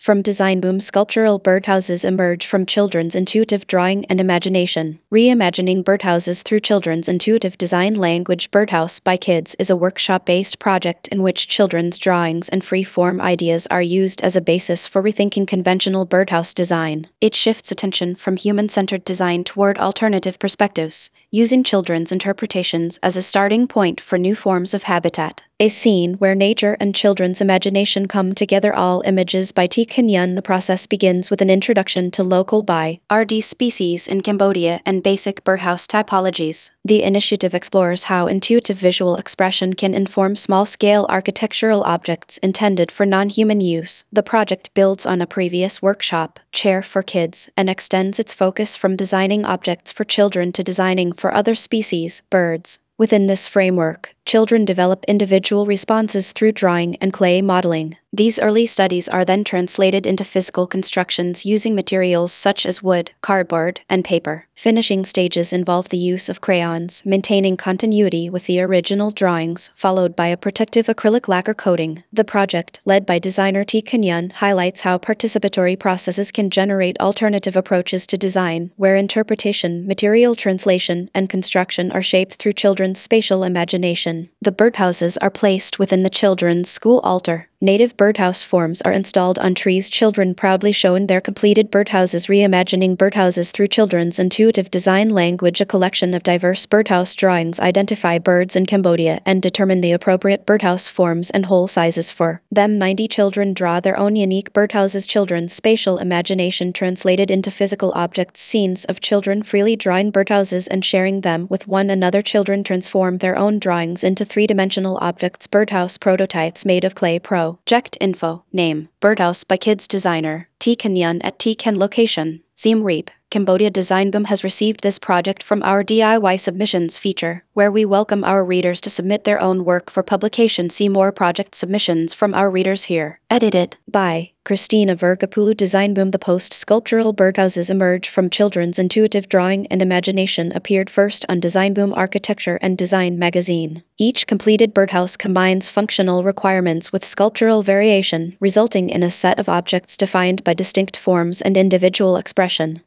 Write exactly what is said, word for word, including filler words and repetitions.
From Design Boom, sculptural birdhouses emerge from children's intuitive drawing and imagination. Reimagining birdhouses through children's intuitive design. Language Birdhouse by Kids is a workshop-based project in which children's drawings and free-form ideas are used as a basis for rethinking conventional birdhouse design. It shifts attention from human-centered design toward alternative perspectives, using children's interpretations as a starting point for new forms of habitat. A scene where nature and children's imagination come together. All images by T. Can Yun. The process begins with an introduction to local by R D species in Cambodia and basic birdhouse typologies. The initiative explores how intuitive visual expression can inform small-scale architectural objects intended for non-human use. The project builds on a previous workshop, Chair for Kids, and extends its focus from designing objects for children to designing for other species, birds. Within this framework, children develop individual responses through drawing and clay modeling. These early studies are then translated into physical constructions using materials such as wood, cardboard, and paper. Finishing stages involve the use of crayons, maintaining continuity with the original drawings, followed by a protective acrylic lacquer coating. The project, led by designer T. Can Yun, highlights how participatory processes can generate alternative approaches to design, where interpretation, material translation, and construction are shaped through children's spatial imagination. The birdhouses are placed within the children's school altar. Native birdhouse forms are installed on trees. Children proudly show in their completed birdhouses. Reimagining birdhouses through children's intuitive design. Language. A collection of diverse birdhouse drawings identify birds in Cambodia and determine the appropriate birdhouse forms and hole sizes for them. ninety children draw their own unique birdhouses. Children's spatial imagination translated into physical objects. Scenes of children freely drawing birdhouses and sharing them with one another. Children transform their own drawings into three-dimensional objects. Birdhouse prototypes made of clay. Pro Project info. Name: Birdhouse by Kids. Designer: T. Can Yun at T. Can. Location: Siem Reap, Cambodia. Design Boom has received this project from our D I Y submissions feature, where we welcome our readers to submit their own work for publication. See more project submissions from our readers here. Edited by Christina Vergapulu. Design Boom. The post-sculptural birdhouses emerge from children's intuitive drawing and imagination appeared first on Design Boom Architecture and Design magazine. Each completed birdhouse combines functional requirements with sculptural variation, resulting in a set of objects defined by distinct forms and individual expression.